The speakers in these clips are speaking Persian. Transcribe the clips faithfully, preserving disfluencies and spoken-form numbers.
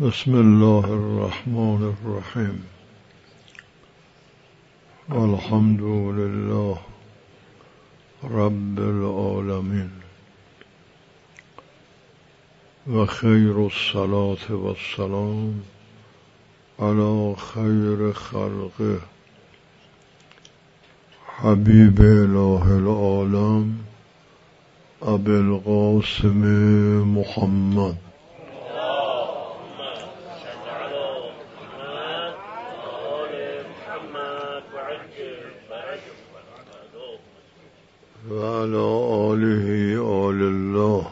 بسم الله الرحمن الرحیم والحمد لله رب العالمین و خیر الصلاة و السلام علی خیر خلقه حبیب اله العالم ابی القاسم محمد و علی آله آل الله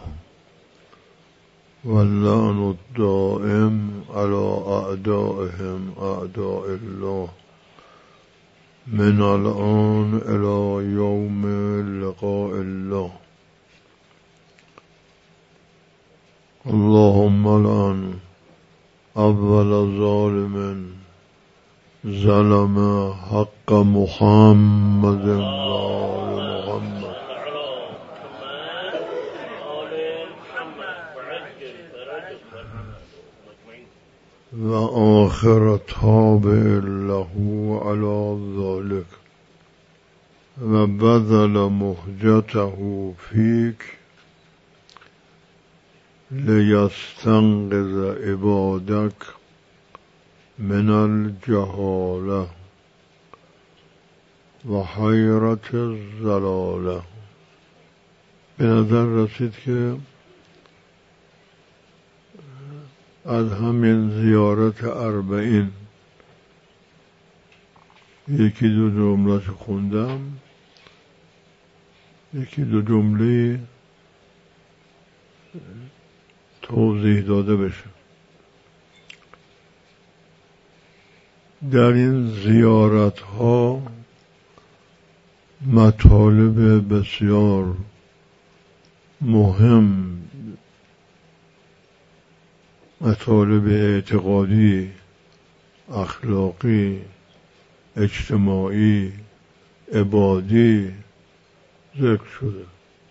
واللعن الدائم على اعدائهم اعداء الله من الآن الى یوم لقاء الله. اللهم لعن اول ظالم ظلم حق محمد و آل محمد و آخر تابع له على ذلك و بذل مهجته فيك لیستنقذ عبادك من الجهاله و حیرت الضلاله. به نظر رسید که از همین زیارت اربعین یکی دو جمله خوندم، یکی دو جمله توضیح داده بشه. در این زیارت ها مطالب بسیار مهم، مطالب اعتقادی، اخلاقی، اجتماعی، عبادی ذکر شده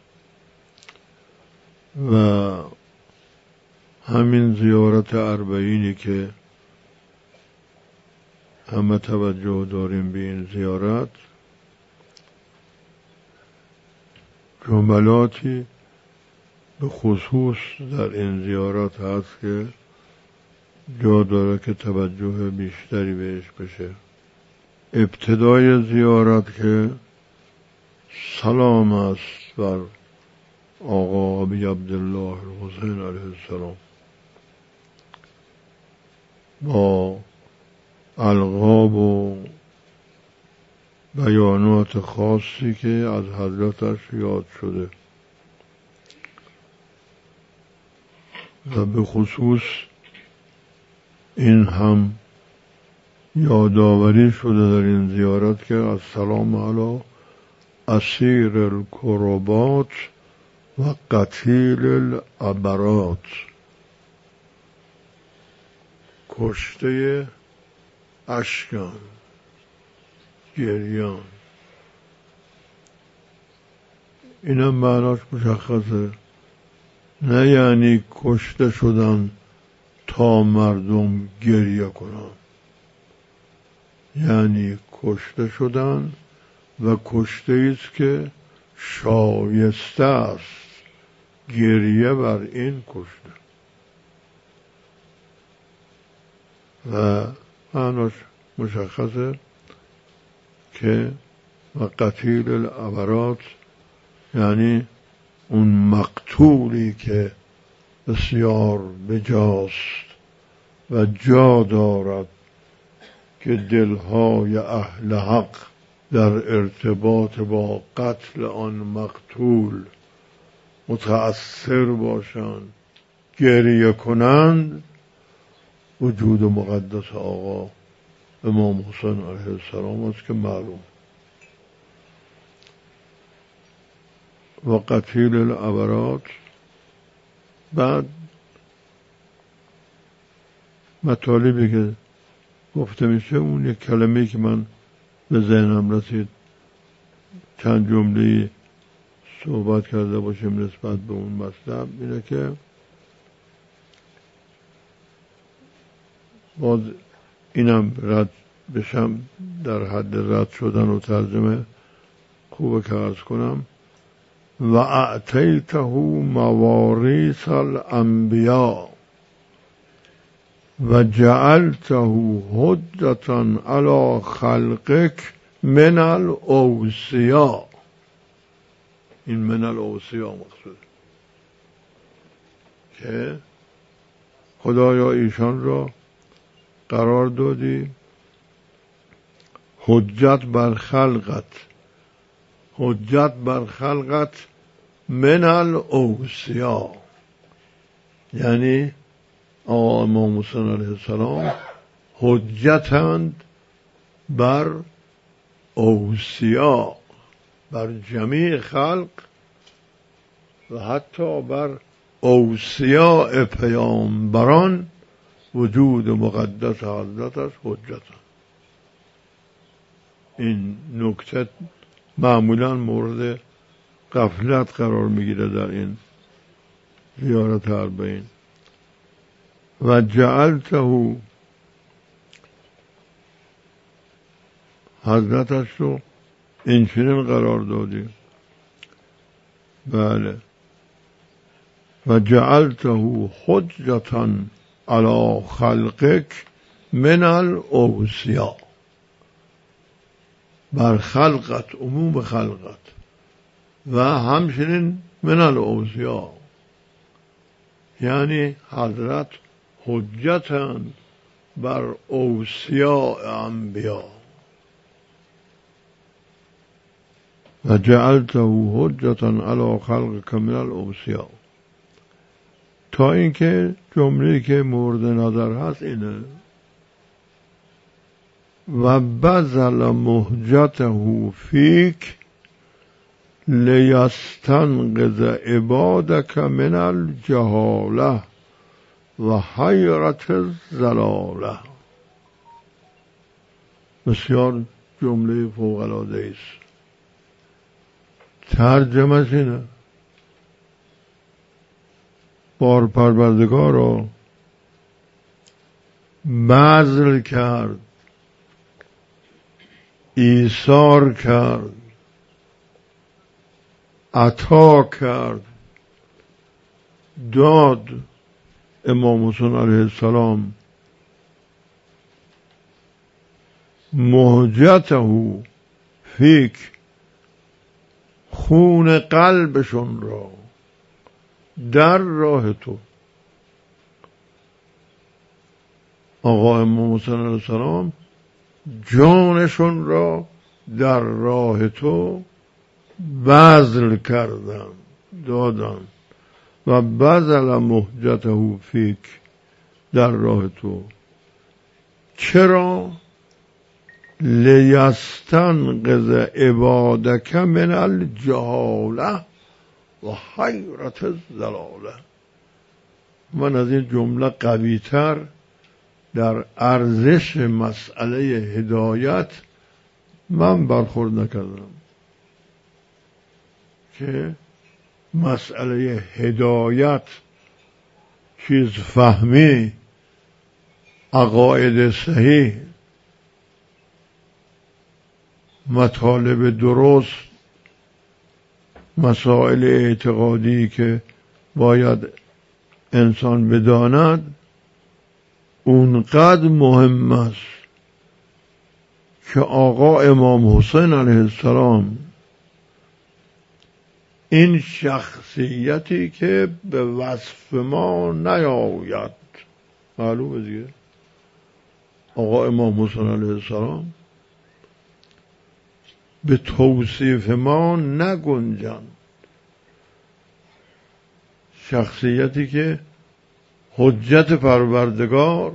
و همین زیارت اربعینی که همه توجه داریم به این زیارت، جملاتی به خصوص در این زیارت هست که جا داره که توجه بیشتری بهش بشه. ابتدای زیارت که سلام است بر آقا ابی عبدالله الحسین علیه السلام با القاب و بیانات خاصی که از حضرتش یاد شده و به خصوص این هم یادآوری شده در این زیارت که السلام علی اسیر الکربات و قتیل العبرات، کشته اشکان، گریان. اینم معناش مشخصه، نه یعنی کشته شدن تا مردم گریه کنن، یعنی کشته شدن و کشته ایست که شایسته است گریه بر این کشته. و معناش مشخصه که و قتیل العبرات یعنی اون مقتولی که بسیار بجاست و جا دارد که دلهای اهل حق در ارتباط با قتل آن مقتول متأثر باشند، گریه کنند. وجود مقدس آقا امام حسین علیه السلام است که معلوم. و قتیل العبرات بعد مطالبی که گفته میشه، اون یک کلمه‌ای که من به ذهنم رسید، چند جمله صحبت کرده باشیم نسبت به اون مطلب، اینه که باز اینم رد بشم در حد رد شدن و ترجمه خوبه که عرض کنم. و اعطیته مواریث الانبیاء و جعلته حجة علی خلقک من الاوصیاء. این من الاوصیاء مقصود که خدایا ایشان را قرار دادی حجت بر خلقت، حجت بر خلقت من الاوصیاء، یعنی آقا امام حسین علیه السلام حجتند بر اوصیاء، بر جمیع خلق و حتی بر اوصیاء پیامبران وجود مقدس حضرتش حجت. این نکته معمولا مورد غفلت قرار میگیره در این زیارت اربعین. و جعلته، حضرتش رو اینچنین قرار دادی. بله. و جعلته حجة علی خلقک من الاوصیاء، بر خلقت، عموم خلقت، و همچنین من الاوصیاء، یعنی حضرت حجتند بر اوصیاء انبیا. و جعلته حجة علی خلقک من الاوصیاء، تا اینکه جمله‌ای که مورد نظر هست اینه و بذل مهجته فیک لیستنقذ عبادک من الجهاله و حیرت الضلاله. بسیار جمله فوق‌العاده است. ترجمه‌اش اینه: بار پروردگار را بذل کرد، ایثار کرد، عطا کرد، داد امام حسین علیه السلام مهجته فیک، خون قلبشون را در راه تو. آقا امام حسین علیه السلام جانشون را در راه تو بذل کردن، دادن. و بذل مهجته فیک، در راه تو. چرا؟ لیستنقذ عبادک من الجهاله و حیرت الضلاله. من از این جمله قوی‌تر در ارزش مسئله هدایت من برخورد نکردم، که مسئله هدایت، چیز فهمی، عقاید صحیح، مطالب درست، مسائل اعتقادی که باید انسان بداند، اونقدر مهم است که آقا امام حسین علیه السلام، این شخصیتی که به وصف ما نیاید، معلومه دیگه، آقا امام حسین علیه السلام به توصیف ما نگنجند. شخصیتی که حجت پروردگار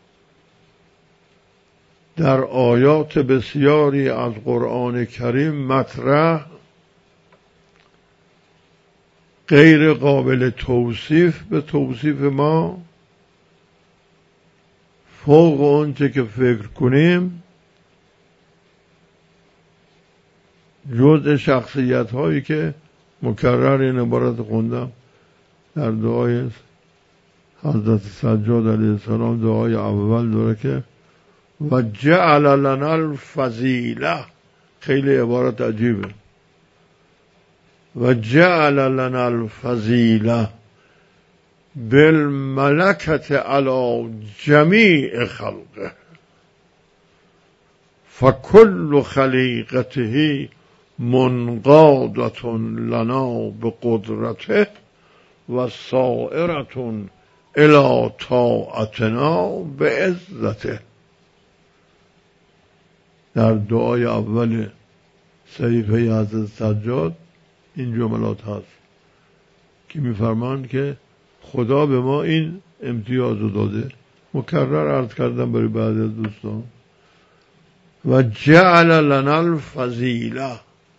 در آیات بسیاری از قرآن کریم مطرح، غیر قابل توصیف به توصیف ما، فوق اونچه که فکر کنیم، جزء شخصیت هایی که مکرر این عبارت خوندم در دعای حضرت سجاد علیه السلام دعای اول داره که و جعل لنا الفضیله، خیلی عبارت عجیبه، و جعل لنا الفضیله بالملکت علی جمیع خلقه فکل خلیقته منقادة لنا بقدرته و سائرة الی طاعتنا بعزته. در دعای اول صحیفه حضرت سجاد این جملات هست که میفرمایند که خدا به ما این امتیاز رو داده. مکرر عرض کردم برای بعضی از دوستان، و جعل لنا الفضیله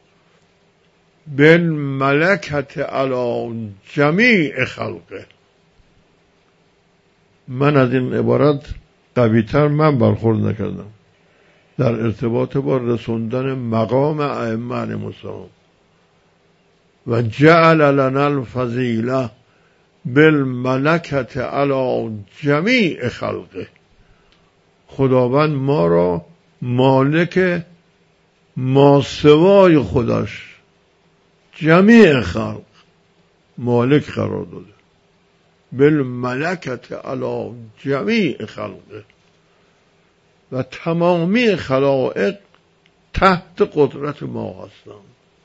بالملکت علی جمیع خلقه. من از این عبارت قوی‌تر من برخورد نکردم در ارتباط با رسوندن مقام ائمه علیهم السلام. و جعل لنا الفضیله بالملکت علی جمیع خلقه. خداوند ما را مالک ماسوای خودش جمیع خلق مالک قرار داده. بالملکت علی جمیع خلقه، و تمامی خلائق تحت قدرت ما هستند.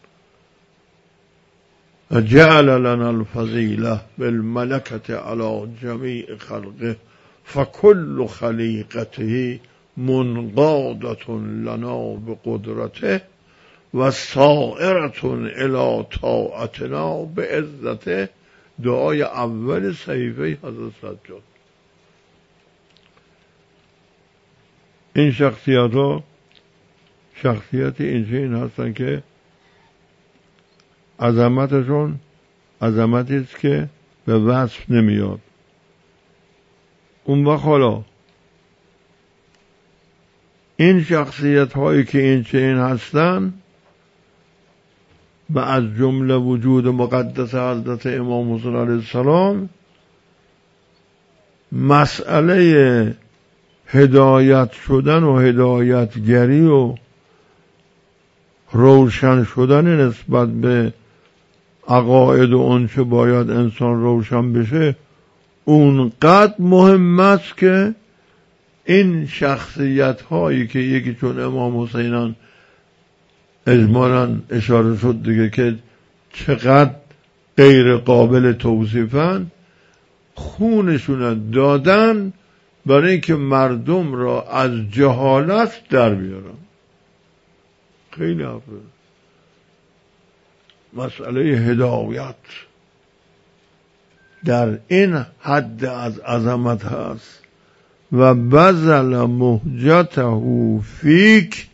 و جعل لنا الفضیله بالملکت علی جمیع خلقه فکل خلیقته منقادة لنا بقدرته و سائرة الی طاعتنا بعزته. دعای اول صحیفه حضرت سجاد. این شخصیت ها شخصیت این هستن که عظمتشون عظمتی است که به وصف نمیاد. اون وقت حالا این شخصیت هایی که این چنین هستن و از جمله وجود مقدس حضرت امام حسین علیه السلام، مسئله هدایت شدن و هدایتگری و روشن شدن نسبت به عقاید و آنچه باید انسان روشن بشه اونقدر مهم است که این شخصیت هایی که یکی چون امام حسینان اجمالاً اشاره شد دیگه که چقدر غیر قابل توصیفن، خونشون دادن برای اینکه مردم را از جهالت در بیارن. خیلی حرفه. مسئله هدایت در این حد از عظمت هست. و بذل مهجته فیک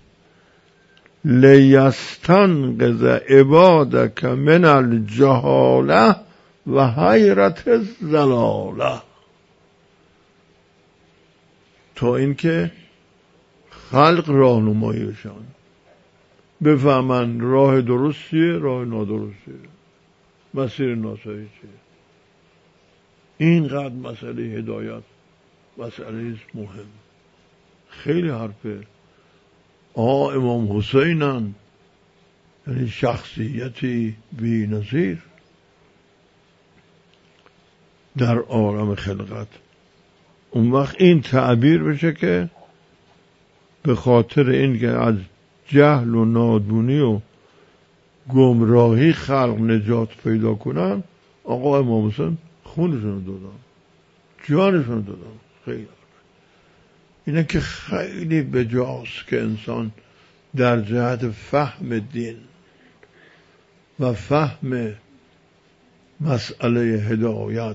لیستنقذ عبادک من الجهاله و حیرت الضلاله، تا اینکه خلق راهنماییشان بفهمن راه درست چیه، راه نادرست چیه، مسیر ناصحیح چیه. اینقدر مسئله هدایت مسئله مهم. خیلی حرفه. آه امام حسینن، یعنی شخصیتی بی نظیر در عالم خلقت. اون وقت این تعبیر بشه که به خاطر این که از جهل و نادونی و گمراهی خلق نجات پیدا کنن، آقا امام حسین خونشون دادن، جانشون دادن. خیلی اینه که خیلی بجاست که انسان در جهت فهم دین و فهم مسئله هدایت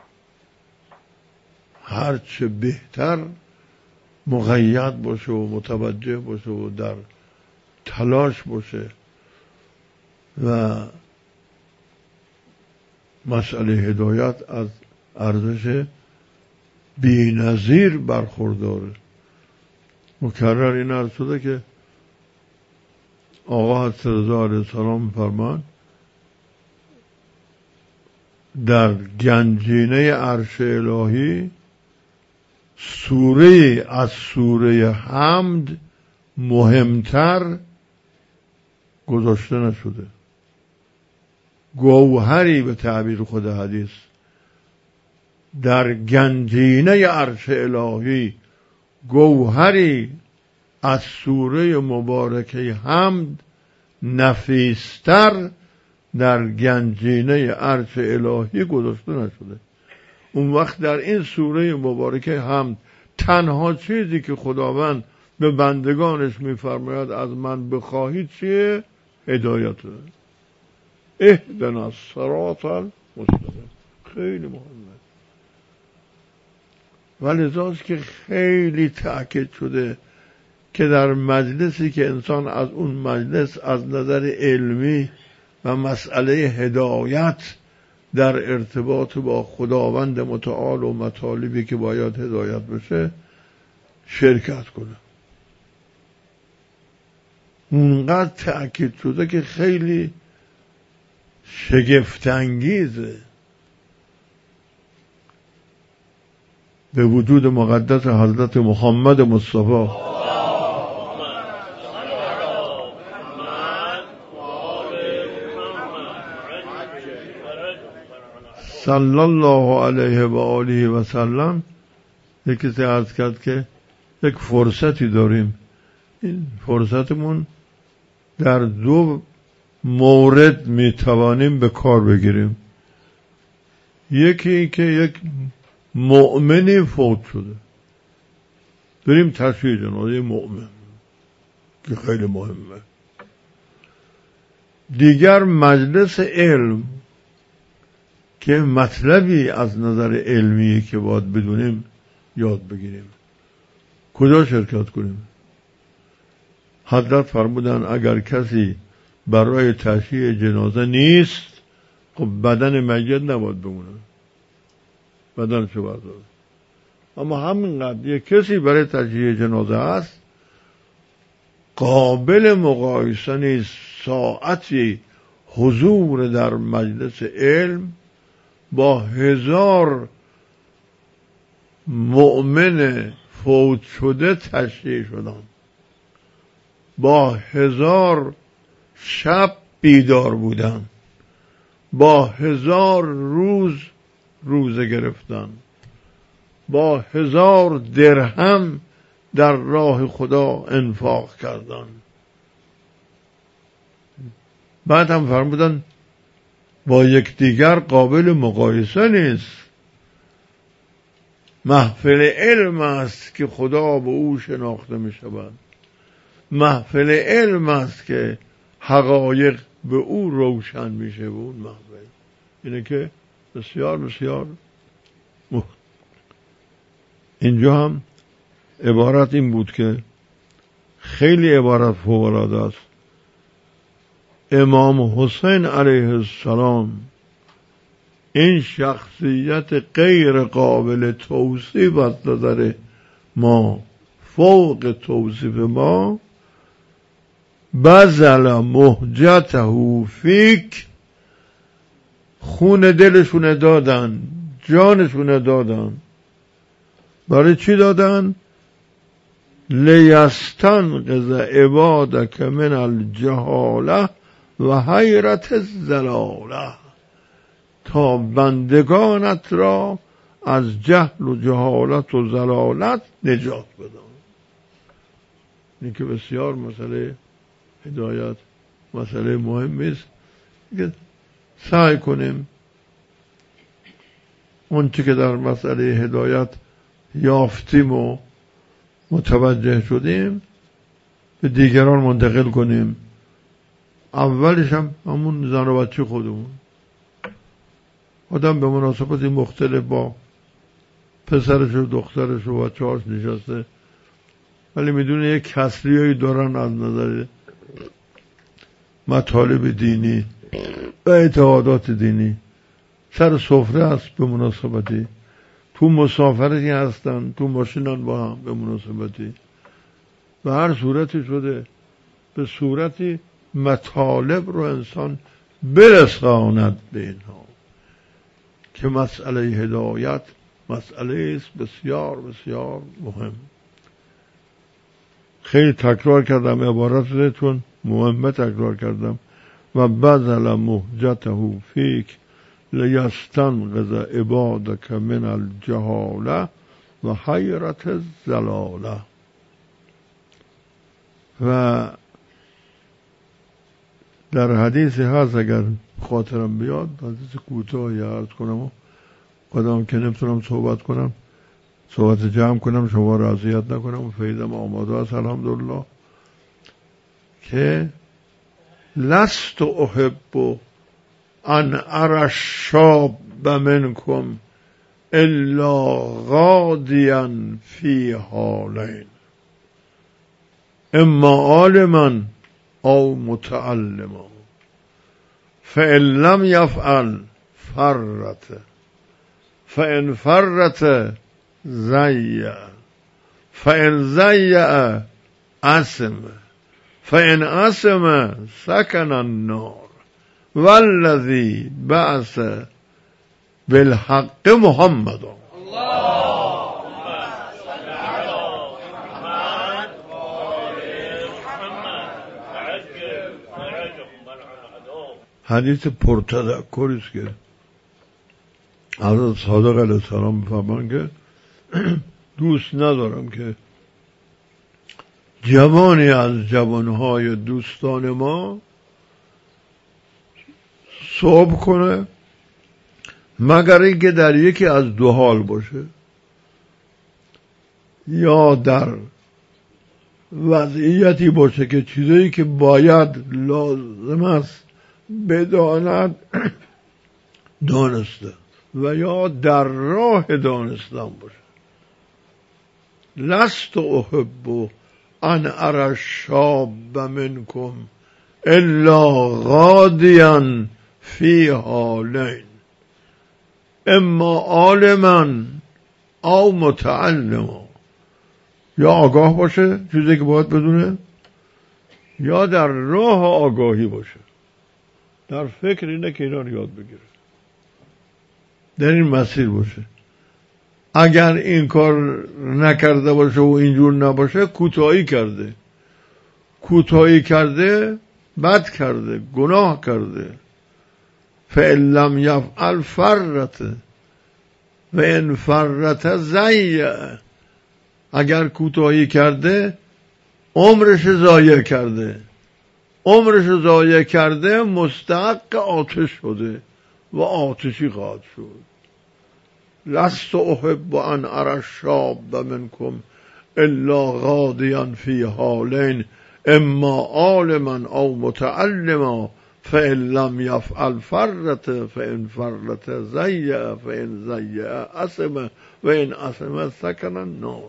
هرچه بهتر مقید باشه و متوجه باشه و در تلاش باشه و مسئله هدایت از ارزش بی نظیر برخورداره. مکرر این عرض شده که آقا حضرت رضا علیه السلام فرمان در گنجینه عرش الهی سوره از سوره حمد مهمتر گذاشته نشده. گوهری به تعبیر خود حدیث در گنجینه عرش الهی، گوهری از سوره مبارکه حمد نفیستر در گنجینه عرش الهی گذاشته نشده. اون وقت در این سوره مبارکه حمد تنها چیزی که خداوند به بندگانش میفرماید از من بخواهید چیه؟ هدایت. اهدنا الصراط المستقیم. خیلی مهمه. ولذاست که خیلی تأکید شده که در مجلسی که انسان از اون مجلس از نظر علمی و مسئله هدایت در ارتباط با خداوند متعال و مطالبی که باید هدایت بشه شرکت کنه، اونقدر تأکید شده که خیلی شگفت‌انگیزه. به وجود مقدس حضرت محمد مصطفی صلی الله علیه و آله و سلم یکی کسی عرض کرد که یک فرصتی داریم، این فرصتمون در دو مورد میتوانیم به کار بگیریم. یکی که یک مؤمنی فوت شده، بریم تشییع جنازه مؤمن که خیلی مهمه. دیگر مجلس علم که مطلبی از نظر علمی که باید بدونیم یاد بگیریم. کجا شرکت کنیم؟ حضرت فرمودن اگر کسی برای تشییع جنازه نیست، خب بدن میت نباید بمونه، بدنشو بردار. اما همینقدر یک کسی برای تشییع جنازه هست، قابل مقایسه نیست ساعتی حضور در مجلس علم با هزار مؤمن فوت شده تشییع شدن، با هزار شب بیدار بودن، با هزار روز روزه گرفتن، با هزار درهم در راه خدا انفاق کردن. بعد هم فرمودن با یکدیگر قابل مقایسه نیست. محفل علم است که خدا به او شناخته می شود، محفل علم است که حقایق به او روشن میشه. به اون محفل اینه که بسیار بسیار مخ... اینجا هم عبارت این بود که خیلی عبارت فوق‌العاده است. امام حسین علیه السلام این شخصیت غیر قابل توصیف از نظر ما، فوق توصیف ما، بذل مهجته فیک، خون دلشون دادن، جانشون دادن. برای چی دادن؟ لیستنقذ عبادک من الجهاله و حیرت الضلاله، تا بندگانت را از جهل و جهالت و ضلالت نجات بدن. این که بسیار مسئله هدایت مسئله مهمی است که سعی کنیم اون چی که در مسئله هدایت یافتیم و متوجه شدیم به دیگران منتقل کنیم. اولش هم همون زن و بچه خودمون. آدم به مناسبت مختلف با پسرش و دخترش و بچه‌هاش نشسته، ولی میدونه یک کسریایی دارن از نظر مطالب دینی و اعتقادات دینی. سر سفره است به مناسبتی، تو مسافرتی هستن، تو ماشینان با هم به مناسبتی، و هر صورتی شده به صورتی مطالب رو انسان برساند به اینها. که مسئله هدایت مسئله است بسیار بسیار مهم. خیلی تکرار کردم عبارت رو، چون مهمه تکرار کردم. و بذل مهجته فیک لیستنقذ عبادک من الجهاله و حیرت الضلاله. و در حدیثی هست، اگر خاطرم بیاد، حدیث کوتاهی عرض کنم و قدام که نمیتونم صحبت کنم، صحبت جمع کنم، شما را اذیت نکنم و فیدم آماده است الحمدلله، که لست احب ان ارى الشاب منکم الا غادیا فی حالین اما عالما او متعلما فان لم یفعل فرت فان فرت زیع فان زیع اسم فان اسم سکن النار والذی بعث بالحق محمد. حدیث پرتذکری است که حضرت صادق علیه السلام می‌فرمایند که دوست ندارم که جوانی از جوانهای دوستان ما صبح کنه مگر اینکه در یکی از دو حال باشه، یا در وضعیتی باشه که چیزایی که باید لازم است بداند دانسته، و یا در راه دانستن باشه. لست احب ان ارى الشاب منکم الا غادیا فی حالین اما عالما او متعلما. یا آگاه باشه چیزی که باید بدونه، یا در راه آگاهی باشه، در فکر اینه که اینا رو یاد بگیره، در این مسیر باشه. اگر این کار نکرده باشه و اینجور نباشه، کوتاهی کرده کوتاهی کرده بد کرده، گناه کرده. فإن لم یفعل فرت و ان فرت ضیع. اگر کوتاهی کرده عمرش ضایع کرده، عمرش ضایع کرده مستحق آتش شده و آتشی خواهد شد. لست احب ان ارى الشاب منکم الا غادیا فی حالین اما عالما او متعلما فإن لم یفعل فرت فإن فرت زیع فإن زیع اسم و این اسم سکن النار.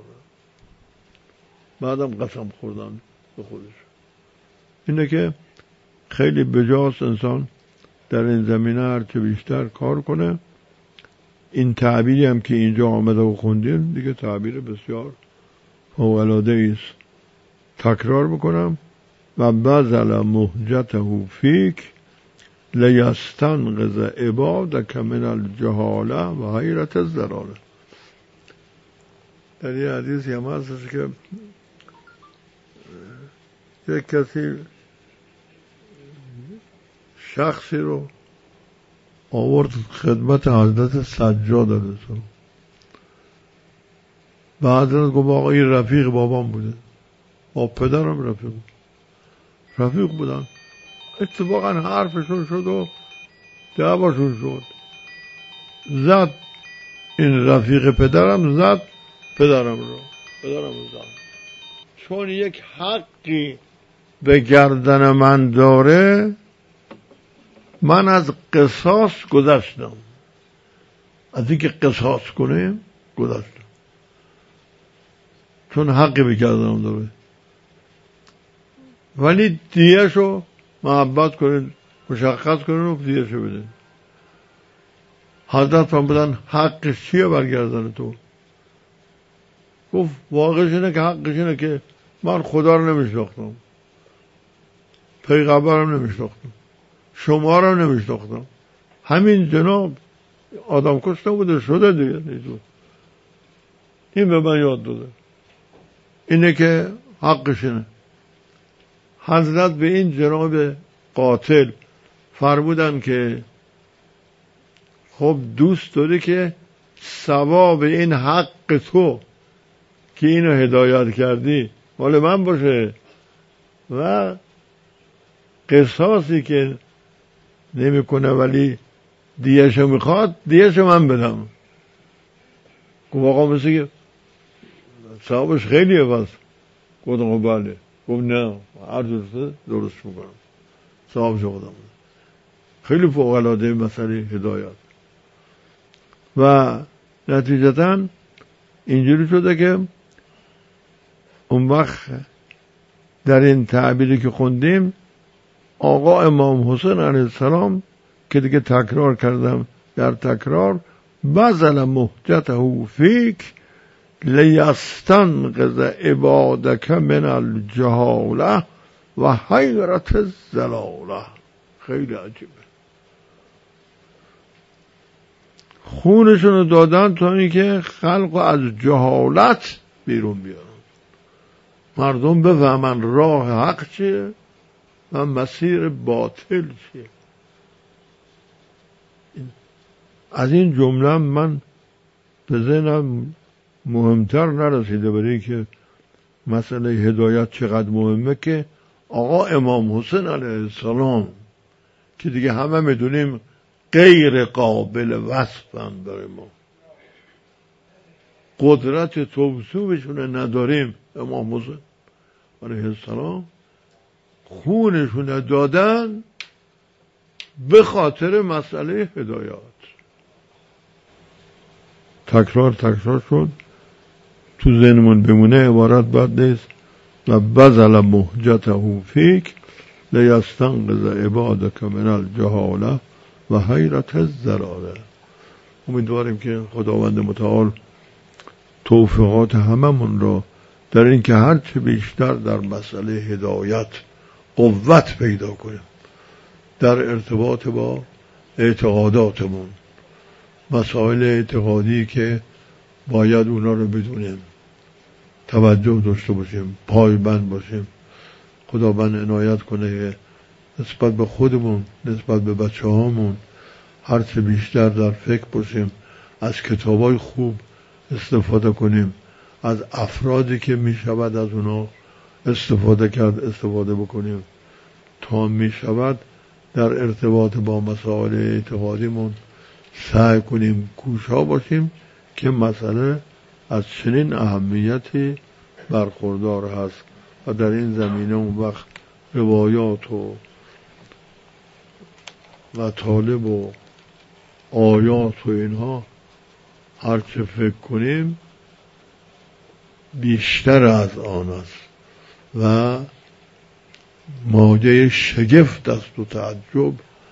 بعدم قسم خوردن به خودش. اینه که خیلی بجاست انسان در این زمینه هرچه بیشتر کار کنه. این تعبیری هم که اینجا آمده و خوندیم دیگه تعبیر بسیار فوق‌العاده است. تکرار بکنم: و بذل مهجته فیک لیستنقذ عبادک من الجهاله و حیرت الضلاله. در یه حدیثی هم هست که یک کسی شخصی رو آورد خدمت حضرت سجاد علیه السلام. و حضرت گفت آقا این رفیق بابام بوده، با پدرم رفیق بود. رفیق بودن، اتفاقا حرفشون شد و دعواشون شد. زد این رفیق پدرم، زد پدرم رو پدرم رو زد. چون یک حقی به گردن من داره، من از قصاص گذشتم، از اینکه قصاص کنه گذشتم، چون حقی به گردنم داره. ولی دیهشو محبت کنید، مشخص کنید و دیهشو بده. حضرت هم بدن حقش چیه برگردن تو؟ گفت واقعش اینه که حقش اینه که من خدا رو نمیشناختم، پیغمبرم نمیشناختم، شما رو نمیشناختم. همین جناب آدم کشته بوده شده دیگه. این به من یاد داده اینه که حقشونه. حضرت به این جناب قاتل فرمودن که خب دوست داری که ثواب این حق تو که اینو هدایت کردی مال من باشه و قصاصی که نمیکنه ولی دیهشو میخواد دیهشو من بدم. گفت آقا مثل که ثوابش خیلیه بس. گفتم بله. گفت نه هر درسته درست میکنم ثوابش خودم. خیلی فوق العاده مسئله هدایت و نتیجتا اینجوری شده که اون وقت در این تعبیری که خوندیم آقا امام حسین علیه السلام که دیگه تکرار کردم در تکرار بذل مهجته فیک لیستنقذ عبادک من الجهاله و حیرت الضلاله. خیلی عجیبه. خونشون رو دادن تا اینکه خلق از جهالت بیرون بیارن، مردم بفهمن راه حق چیه و مسیر باطل چیه. از این جمله من به ذهنم مهمتر نرسیده برای که مسئله هدایت چقدر مهمه که آقا امام حسین علیه السلام که دیگه همه میدونیم غیر قابل وصفن برای ما، قدرت توصیفشون نداریم. امام حسین علیه السلام خونشون دادن به خاطر مسئله هدایت. تکرار تکرار شد تو ذهنمون بمونه، عبارت بد نیست. و بذل مهجته فیک لیستنقذ عبادک من الجهاله و حیرت الضلاله. امیدواریم که خداوند متعال توفیقات هممون را در این که هرچه بیشتر در مسئله هدایت قوت پیدا کنیم در ارتباط با اعتقاداتمون، مسائل اعتقادی که باید اونا رو بدونیم، توجه داشته باشیم، پایبند باشیم. خداوند عنایت کنه که نسبت به خودمون، نسبت به بچه هامون هرچه بیشتر در فکر باشیم، از کتابای خوب استفاده کنیم، از افرادی که می شود از اونا استفاده کرد استفاده بکنیم تا می شود در ارتباط با مسائل اعتقادیمون سعی کنیم کوشا باشیم که مسئله از چنین اهمیتی برخوردار هست و در این زمینه اون وقت روایات و مطالب و آیات و اینها هرچه فکر کنیم بیشتر از آن است و مایه شگفت است و تعجب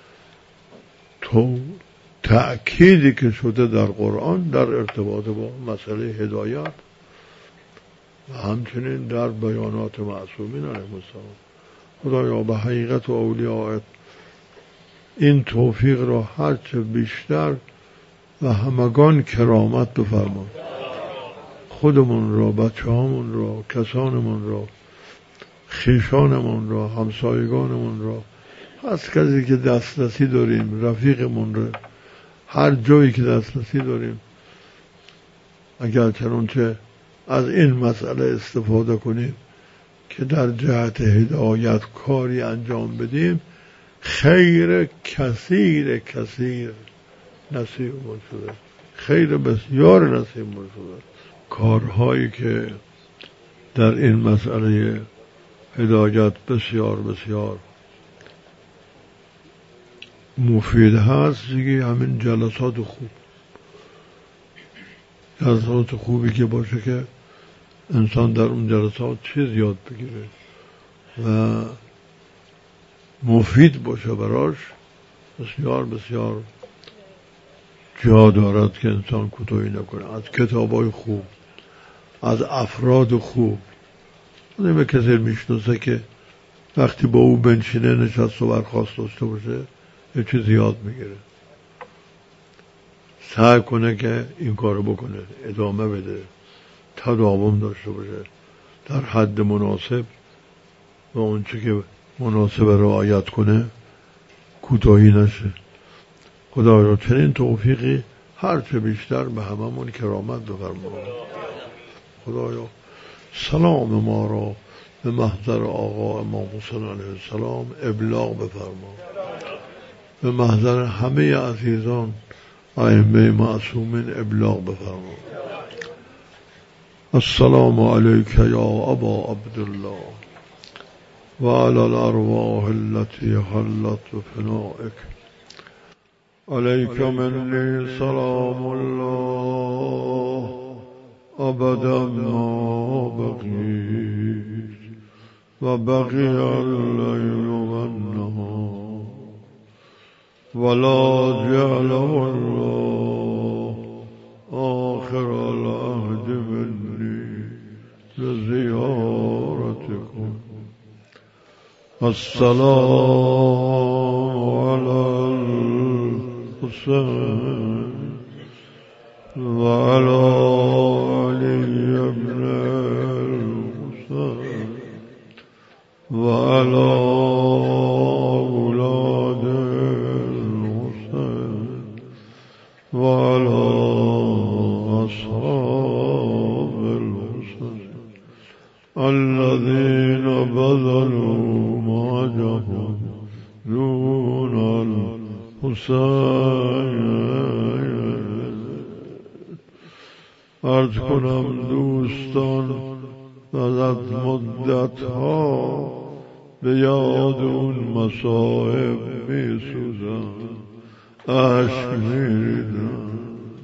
تو تأکیدی که شده در قرآن در ارتباط با مسئله هدایت و همچنین در بیانات معصومین علیهم السلام. خدایا به حقیقت و اولیاءت این توفیق را هرچه بیشتر و همگان کرامت بفرما. خودمون را، بچه هامون را، کسانمون را، خویشانمون را، همسایگانمون را، از کسی که دسترسی داریم، رفیقمون را، هر جایی که دسترسی داریم اگر چنانچه از این مسئله استفاده کنیم که در جهت هدایت کاری انجام بدیم، خیر کثیر کثیر نصیبمون شده، خیر بسیار نصیبمون شده. کارهایی که در این مسئله هدایت بسیار بسیار مفید هست دیگه همین جلسات خوب، جلسات خوبی که باشه که انسان در اون جلسات چیز یاد بگیره و مفید باشه براش، بسیار بسیار جا دارد که انسان کوتاهی نکنه. از کتابای خوب، از افراد خوب. نمی‌دونم کسی میشناسه که وقتی با او بنشینه نشست و برخاست داشته باشه یه چیز یاد میگیره. سعی کنه که این کارو بکنه، ادامه بده، تداوم داشته باشه در حد مناسب و اونچه که مناسب رعایت کنه کوتاهی نشه. خدایا چنین توفیقی هر چه بیشتر به هممون کرامت بفرما. خدایا سلام ما را به محضر آقا امام حسین علیه السلام ابلاغ بفرما، به محضر همه عزیزان ائمه معصومین ابلاغ بفرما. السلام علیک یا ابا عبدالله و علی الارواح التي حلت بفنائک. علیک منی سلام الله ابدا ما بقیت و بقی اللیل و النهار ولا جعله الله آخر العهد منی لزیارتکم. السلام علی الحسین و علی علی ابن الحسین و علی اولاد الحسین و علی اصحاب الحسین الذين بذلوا ما جهدوا دون الحسین. عرض کنم دوستان از مدت ها به یاد اون مصائب می سوزن، عشق می ریزن،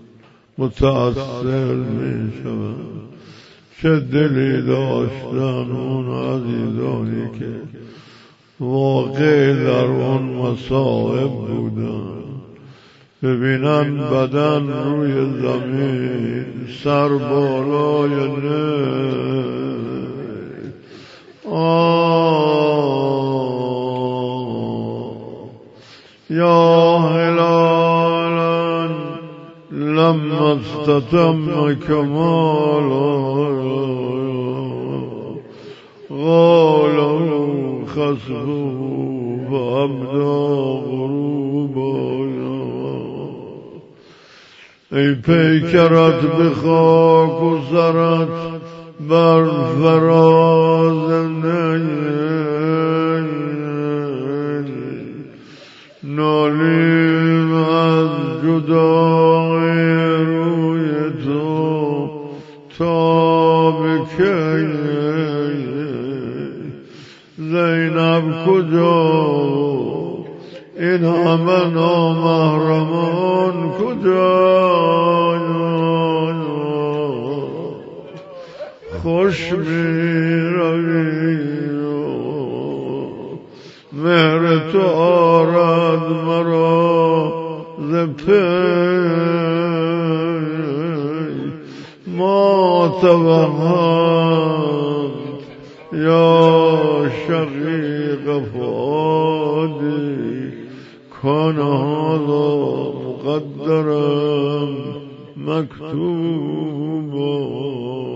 متأثر می شدن. چه دلی داشتن اون عزیزانی که واقع در اون مصائب بودن، ببینن بدن روی زمین، سر بالای نه. آه یا هلالا لما استتم کمالا قالوا خسبوا فابدا غروبا. ای پیکرت به خاک و سرت بر فراز نالیم از جدای روی تو تا به کی. زینب کجا؟ این همه نامحرمان کجا؟ خوش می روی مهر تو آرد مرا ز پی. ما توهم یا شقیق فؤادی کان هذا مقدرا مکتوبا.